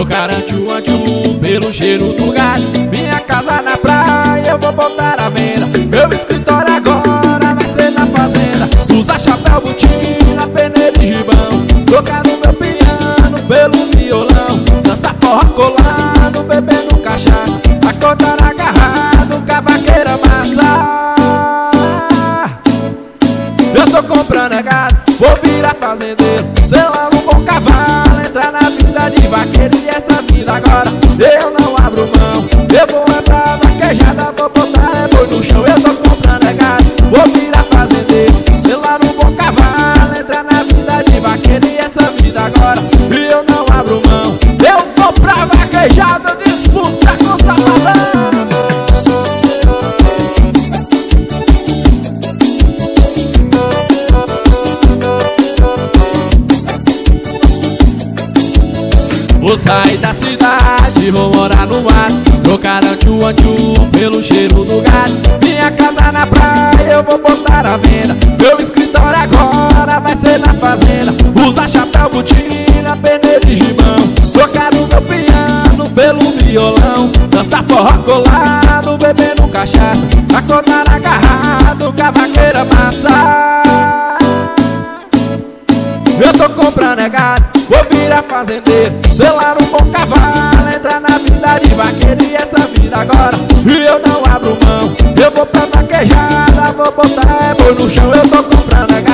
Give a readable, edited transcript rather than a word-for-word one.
Trocar antiu pelo cheiro do gado. Minha casa na praia eu vou botar à venda. Meu escritório agora vai ser na fazenda. Usar chapéu, botina, peneira e gibão. Tocar no meu piano pelo violão. Dançar forró colado, bebendo cachaça. Acordar agarrado, cavaqueira massa. Eu tô comprando é gado, vou virar fazendeiro. Selar um bom cavalo, entrar na vida de vaqueiro. E essa vida agora eu não abro mão. Eu vou andar vaquejada, vou botar é boi no chão. Eu tô comprando é gado, vou virar fazendeiro. Selar um bom cavalo, entrar na vida de vaqueiro. E essa vida agora eu não abro mão. Eu vou pra vaquejada, disputa com safadão. Vou sair da cidade, vou morar no mato. Trocar antiu pelo cheiro do gado. Minha casa na praia eu vou botar à venda. Meu escritório agora vai ser na fazenda. Usar chapéu, botina, peneira e gibão. Tocar no meu piano pelo violão. Dançar forró colado, bebendo cachaça. Acordar agarrado, cavaqueira massa. Eu tô comprando é gado, vou virar fazendeiro. Selar um bom cavalo, entrar na vida de vaqueiro. E essa vida agora eu não abro mão. Eu vou pra vaquejada, vou botar é boi no chão. Eu tô comprando é gado.